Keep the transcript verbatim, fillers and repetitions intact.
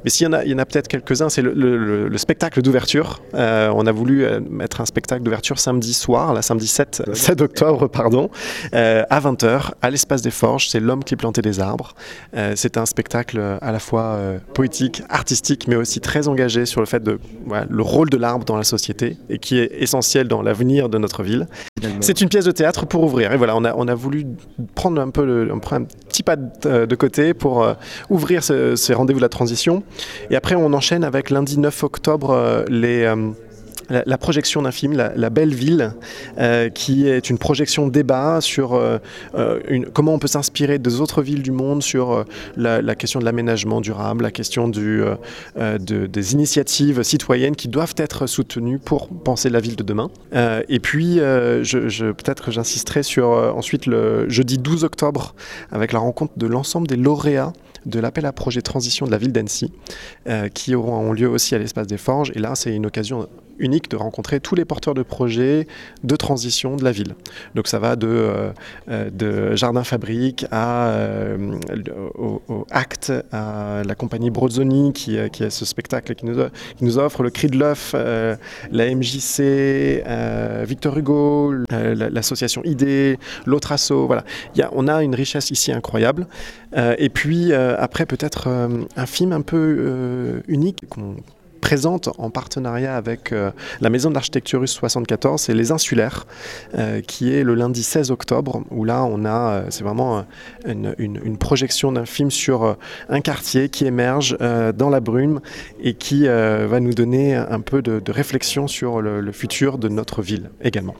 Mais s'il y en a, il y en a peut-être quelques-uns, c'est le, le, le spectacle d'ouverture. Euh, on a voulu mettre un spectacle d'ouverture samedi soir, la samedi sept octobre, pardon, euh, à vingt heures, à l'Espace des Forges. C'est L'Homme qui plantait des arbres. Euh, c'est un spectacle à la fois euh, poétique, artistique, mais aussi très engagé sur le fait de voilà, le rôle de l'arbre dans la société et qui est essentiel dans l'avenir de notre ville. C'est une pièce de théâtre pour ouvrir. Et voilà, on a, on a voulu prendre un peu le, on prend un petit pas de, de côté pour euh, ouvrir ce, ces rendez-vous de la transition. Et après, on enchaîne avec lundi neuf octobre euh, les... Euh, La, la projection d'un film, La, la Belle Ville, euh, qui est une projection débat sur euh, une, comment on peut s'inspirer des autres villes du monde sur euh, la, la question de l'aménagement durable, la question du, euh, de, des initiatives citoyennes qui doivent être soutenues pour penser la ville de demain. Euh, et puis, euh, je, je, peut-être que j'insisterai sur euh, ensuite le jeudi douze octobre avec la rencontre de l'ensemble des lauréats de l'appel à projet transition de la ville d'Annecy, euh, qui auront lieu aussi à l'Espace des Forges. Et là, c'est une occasion unique de rencontrer tous les porteurs de projets de transition de la ville. Donc ça va de, euh, de Jardin Fabrique à, euh, au, au Acte, à la compagnie Brozzoni qui, qui a ce spectacle qui nous, qui nous offre, le Cri de l'œuf, euh, la M J C, euh, Victor Hugo, euh, l'association I D E, l'autre asso. Voilà. Il y a, on a une richesse ici incroyable. Euh, et puis euh, après peut-être euh, un film un peu euh, unique qu'on présente en partenariat avec euh, la Maison de l'Architecture Russe soixante-quatorze, c'est Les Insulaires, euh, qui est le lundi seize octobre, où là on a, euh, c'est vraiment une, une, une projection d'un film sur euh, un quartier qui émerge euh, dans la brume et qui euh, va nous donner un peu de, de réflexion sur le, le futur de notre ville également.